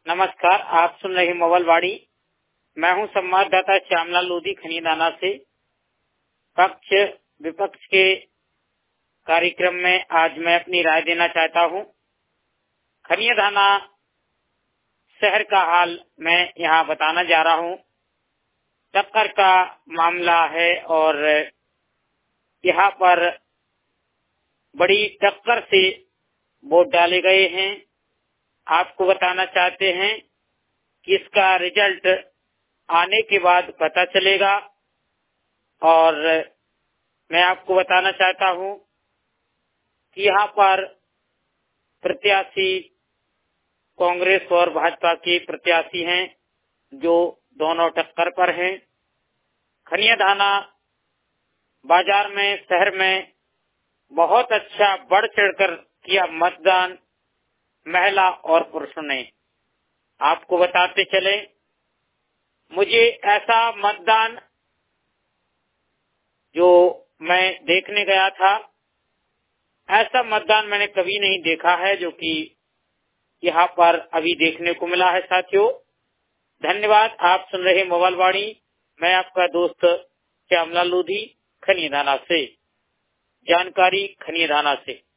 नमस्कार, आप सुन रहे मोबाइलवाड़ी। मैं हूं संवाददाता श्यामलाल लोधी खनियादाना से। पक्ष विपक्ष के कार्यक्रम में आज मैं अपनी राय देना चाहता हूं। खनियादाना शहर का हाल मैं यहां बताना जा रहा हूं। टक्कर का मामला है और यहां पर बड़ी टक्कर से वोट डाले गए हैं। आपको बताना चाहते हैं कि इसका रिजल्ट आने के बाद पता चलेगा और मैं आपको बताना चाहता हूं कि यहाँ पर प्रत्याशी कांग्रेस और भाजपा के प्रत्याशी हैं जो दोनों टक्कर पर हैं। खनियादाना बाजार में शहर में बहुत अच्छा बढ़ चढ़कर किया मतदान महिला और पुरुषों ने। आपको बताते चले, मुझे ऐसा मतदान जो मैं देखने गया था, ऐसा मतदान मैंने कभी नहीं देखा है जो कि यहाँ पर अभी देखने को मिला है। साथियों, धन्यवाद। आप सुन रहे मोबाइलवाड़ी। मैं आपका दोस्त श्यामलाल लोधी खनियादाना से। जानकारी खनियादाना से।